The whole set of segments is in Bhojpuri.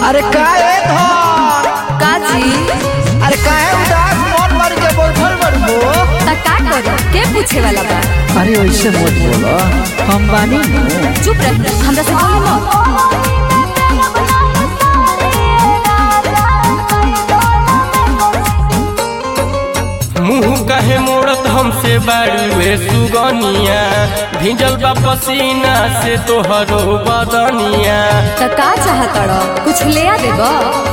अरे काहे धर काजी अरे काहे उदास मन मर के बैठल बड़बो ता का करो के पूछे वाला बा। अरे ऐसे मत बोलो हम बानी चुप रह हमरा से बोले मत। मुँह कहे मोड़त हमसे बाड़ुए सुगनिया भिजल बा पसीना से तोहरो बदनिया। ता का चाहतड़ो कुछ ले आ देबो।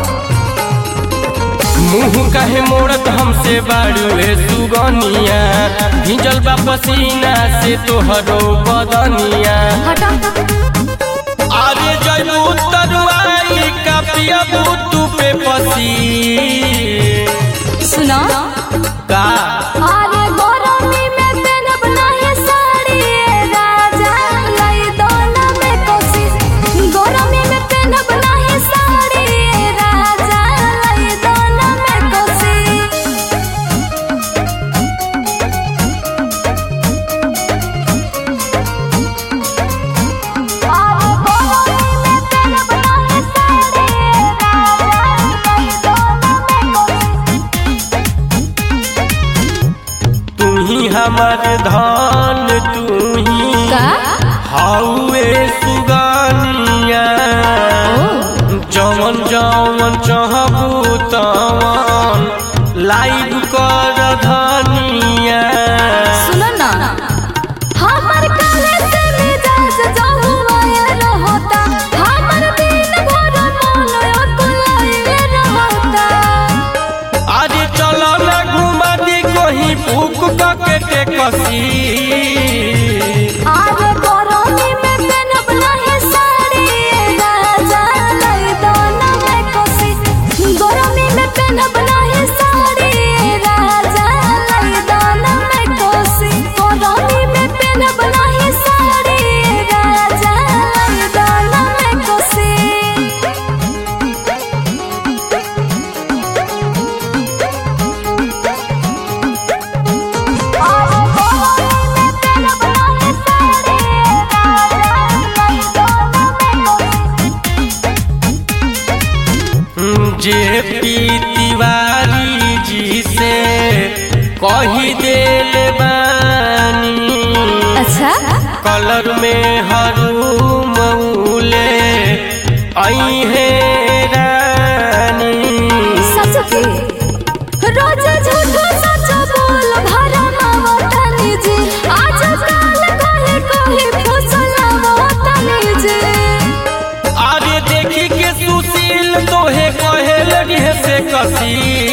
मुँह कहे मोड़त हमसे बाड़ुए सुगनिया भिजल बा पसीना से तोहरो बदनिया। हटा अरे जयबू तरुआई का पियबू तू पे पसी सुना का अरे गरमी में पहनब नाही साड़ी राजा लई दोना में कोशिश। गरमी में पहनब नाही साड़ी राजा लई दोना में कोशिश। हमर धन तू ही हौवे सुगनिया जवन जवन चाहबू तवन लाइव कर धनिया। सुनो ना हमर काले से मिजाज जहुआ रहता हमर दिन भर मन अकुलाइले रहता। अरे चलो ना घुमा दी कहीं भूख के कसी। अरे गरमी में पहनब नाही साड़ी राजा लई दोना में कोशिश। गरमी में पहनब नाही साड़ी राजा लई दोना में कोशिश। गरमी में पहनब नाही साड़ी राजा लई दोना में कोशिश। जे पी तिवारी जी से कही देल बानी अच्छा कलर में हरू मऊले आई है रानी। सच के रोज झूठो सच बोल भरा मावतनी जी आज काल कहे कहे फुसला मावतनी जी। अरे देखी के सुशील तोहे कहे लगी है से कसी।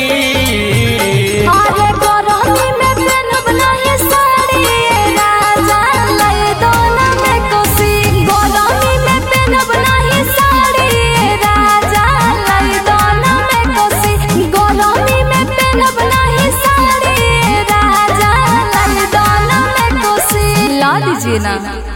अरे गरमी में पहनब नाही साड़ी राजा लई दोना में कोशिश। गरमी में पहनब नाही साड़ी राजा लई दोना में कोशिश। गरमी में पहनब नाही साड़ी राजा लई दोना में कोशिश। ला दीजिए ना।